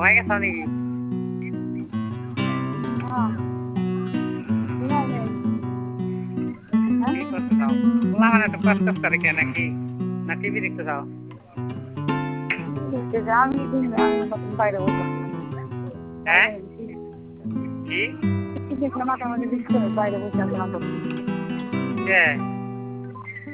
ঘুমাই গেছ নাকি? কি করতে চাও? বললাম মানে একটু কষ্ট করে কে নাকি না টিভি দেখতে চাও? আমি বাইরে বলতাম হ্যাঁ কি মাঝে মাঝে বাইরে বসে আছে নাটক কে